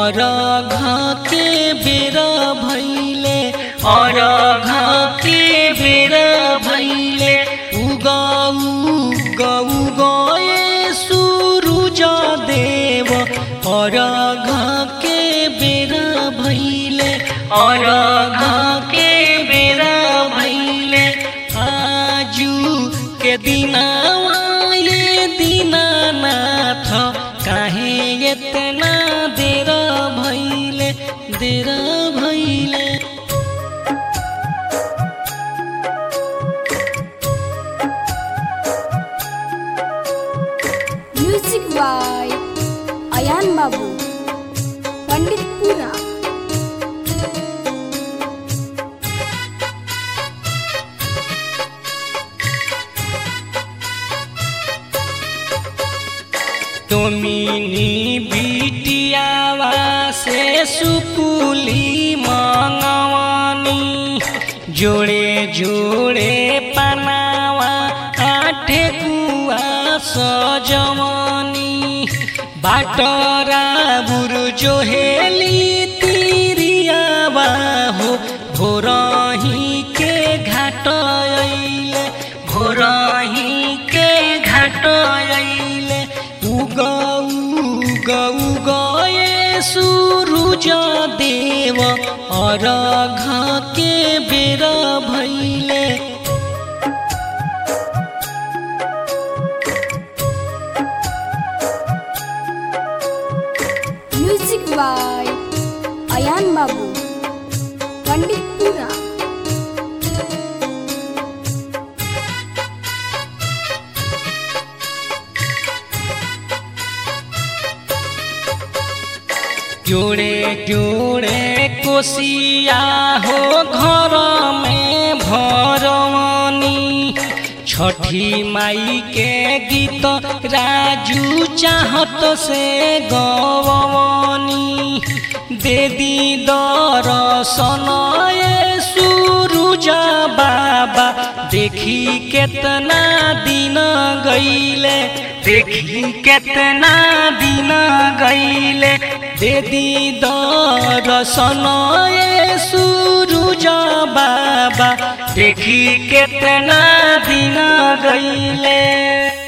अरघा के बेरा भैले अरघा के बेरा भैले उगाऊ गए सूरज देव अरघा के बेरा भैले अरघा के बेरा भैले आजू के दिनावा ये दीनानाथ काहे इतना देर भैले म्यूजिक बाय अयान बाबू पंडितपुरा। तुमिनी बिटियावा से सुपुली मंगवानी जोड़े जोड़े पनावा आठे कुआ सजवानी बाटरा बुरजो हेली तिरियावा हो भोरही के घाट अइले भोरही के घाट अइले उगाऊ गए सूरज देव अरघा के बेरा भैले म्यूजिक बाय अयान बाबू पंडितपुरा। जोड़े जोड़े कोसिया हो घर में भरवानी छठी माई के गीत राजू चाहत से गवानी दे दी दर्शन ये सूरज बाबा देखी केतना दिन गईले देखी केतना दिन गईले दे दी दर्शन ये सूरज बाबा देखी केतना दिन गईले।